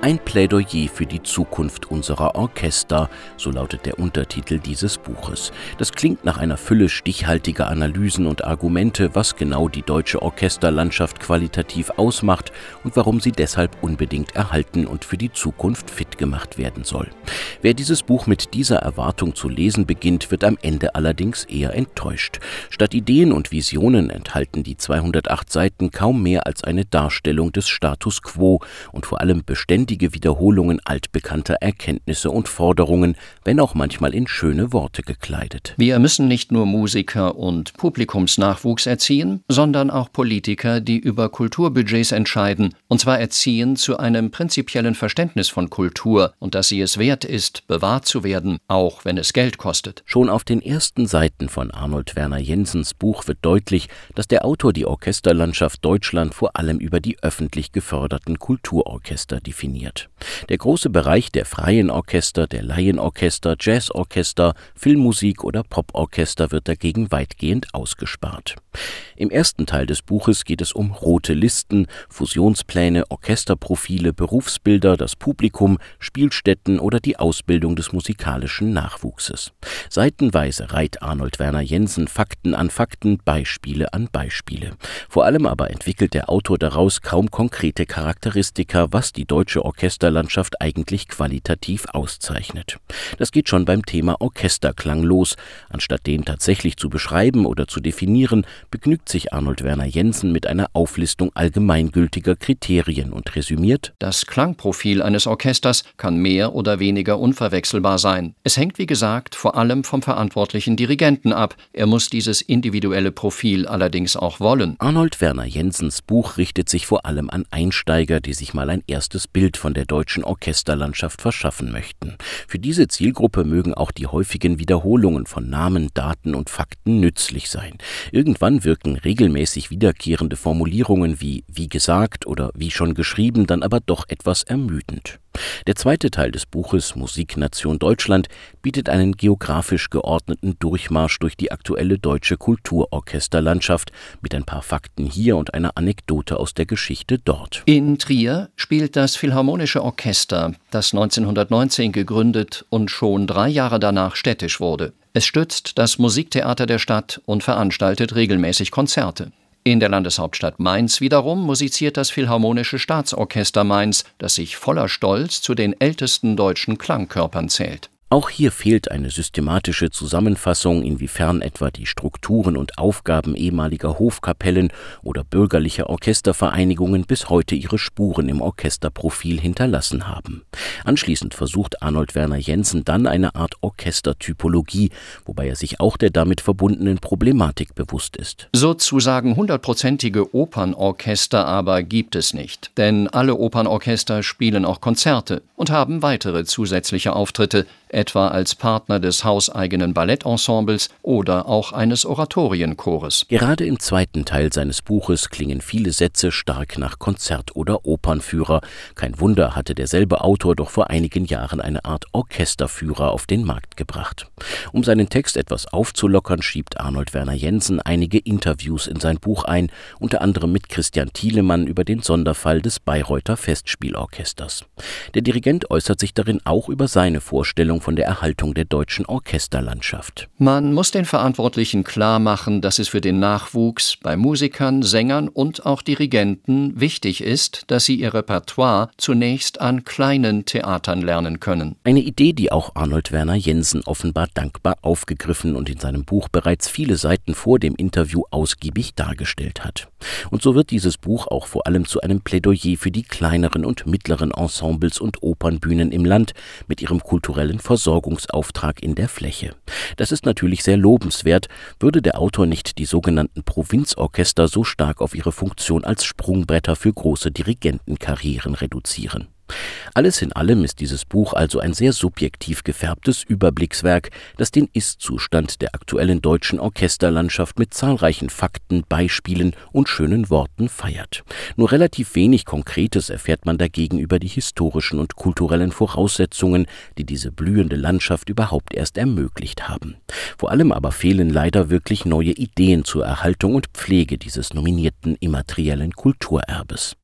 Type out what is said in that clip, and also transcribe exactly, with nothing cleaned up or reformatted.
Ein Plädoyer für die Zukunft unserer Orchester, so lautet der Untertitel dieses Buches. Das klingt nach einer Fülle stichhaltiger Analysen und Argumente, was genau die deutsche Orchesterlandschaft qualitativ ausmacht und warum sie deshalb unbedingt erhalten und für die Zukunft fit gemacht werden soll. Wer dieses Buch mit dieser Erwartung zu lesen beginnt, wird am Ende allerdings eher enttäuscht. Statt Ideen und Visionen enthalten die zweihundertacht Seiten kaum mehr als eine Darstellung des Status quo und vor allem beständig Wiederholungen altbekannter Erkenntnisse und Forderungen, wenn auch manchmal in schöne Worte gekleidet. Wir müssen nicht nur Musiker und Publikumsnachwuchs erziehen, sondern auch Politiker, die über Kulturbudgets entscheiden, und zwar erziehen zu einem prinzipiellen Verständnis von Kultur und dass sie es wert ist, bewahrt zu werden, auch wenn es Geld kostet. Schon auf den ersten Seiten von Arnold Werner Jensens Buch wird deutlich, dass der Autor die Orchesterlandschaft Deutschland vor allem über die öffentlich geförderten Kulturorchester definiert. Der große Bereich der freien Orchester, der Laienorchester, Jazzorchester, Filmmusik oder Poporchester wird dagegen weitgehend ausgespart. Im ersten Teil des Buches geht es um rote Listen, Fusionspläne, Orchesterprofile, Berufsbilder, das Publikum, Spielstätten oder die Ausbildung des musikalischen Nachwuchses. Seitenweise reiht Arnold Werner Jensen Fakten an Fakten, Beispiele an Beispiele. Vor allem aber entwickelt der Autor daraus kaum konkrete Charakteristika, was die deutsche Orchesterlandschaft eigentlich qualitativ auszeichnet. Das geht schon beim Thema Orchesterklang los. Anstatt den tatsächlich zu beschreiben oder zu definieren, begnügt sich Arnold Werner Jensen mit einer Auflistung allgemeingültiger Kriterien und resümiert: Das Klangprofil eines Orchesters kann mehr oder weniger unverwechselbar sein. Es hängt, wie gesagt, vor allem vom verantwortlichen Dirigenten ab. Er muss dieses individuelle Profil allerdings auch wollen. Arnold Werner Jensens Buch richtet sich vor allem an Einsteiger, die sich mal ein erstes Bild von der deutschen Orchesterlandschaft verschaffen möchten. Für diese Zielgruppe mögen auch die häufigen Wiederholungen von Namen, Daten und Fakten nützlich sein. Irgendwann wirken regelmäßig wiederkehrende Formulierungen wie wie gesagt oder wie schon geschrieben dann aber doch etwas ermüdend. Der zweite Teil des Buches Musiknation Deutschland bietet einen geografisch geordneten Durchmarsch durch die aktuelle deutsche Kulturorchesterlandschaft mit ein paar Fakten hier und einer Anekdote aus der Geschichte dort. In Trier spielt das Philharmonische Orchester, das neunzehnhundertneunzehn gegründet und schon drei Jahre danach städtisch wurde. Es stützt das Musiktheater der Stadt und veranstaltet regelmäßig Konzerte. In der Landeshauptstadt Mainz wiederum musiziert das Philharmonische Staatsorchester Mainz, das sich voller Stolz zu den ältesten deutschen Klangkörpern zählt. Auch hier fehlt eine systematische Zusammenfassung, inwiefern etwa die Strukturen und Aufgaben ehemaliger Hofkapellen oder bürgerlicher Orchestervereinigungen bis heute ihre Spuren im Orchesterprofil hinterlassen haben. Anschließend versucht Arnold Werner Jensen dann eine Art Orchestertypologie, wobei er sich auch der damit verbundenen Problematik bewusst ist. Sozusagen hundertprozentige Opernorchester aber gibt es nicht, denn alle Opernorchester spielen auch Konzerte und haben weitere zusätzliche Auftritte, etwa als Partner des hauseigenen Ballettensembles oder auch eines Oratorienchores. Gerade im zweiten Teil seines Buches klingen viele Sätze stark nach Konzert- oder Opernführer. Kein Wunder, hatte derselbe Autor doch vor einigen Jahren eine Art Orchesterführer auf den Markt gebracht. Um seinen Text etwas aufzulockern, schiebt Arnold Werner Jensen einige Interviews in sein Buch ein, unter anderem mit Christian Thielemann über den Sonderfall des Bayreuther Festspielorchesters. Der Dirigent äußert sich darin auch über seine Vorstellung von der Erhaltung der deutschen Orchesterlandschaft. Man muss den Verantwortlichen klar machen, dass es für den Nachwuchs bei Musikern, Sängern und auch Dirigenten wichtig ist, dass sie ihr Repertoire zunächst an kleinen Theatern lernen können. Eine Idee, die auch Arnold Werner Jensen offenbar dankbar aufgegriffen und in seinem Buch bereits viele Seiten vor dem Interview ausgiebig dargestellt hat. Und so wird dieses Buch auch vor allem zu einem Plädoyer für die kleineren und mittleren Ensembles und Opernbühnen im Land mit ihrem kulturellen Versorgungsauftrag in der Fläche. Das ist natürlich sehr lobenswert, würde der Autor nicht die sogenannten Provinzorchester so stark auf ihre Funktion als Sprungbretter für große Dirigentenkarrieren reduzieren. Alles in allem ist dieses Buch also ein sehr subjektiv gefärbtes Überblickswerk, das den Ist-Zustand der aktuellen deutschen Orchesterlandschaft mit zahlreichen Fakten, Beispielen und schönen Worten feiert. Nur relativ wenig Konkretes erfährt man dagegen über die historischen und kulturellen Voraussetzungen, die diese blühende Landschaft überhaupt erst ermöglicht haben. Vor allem aber fehlen leider wirklich neue Ideen zur Erhaltung und Pflege dieses nominierten immateriellen Kulturerbes.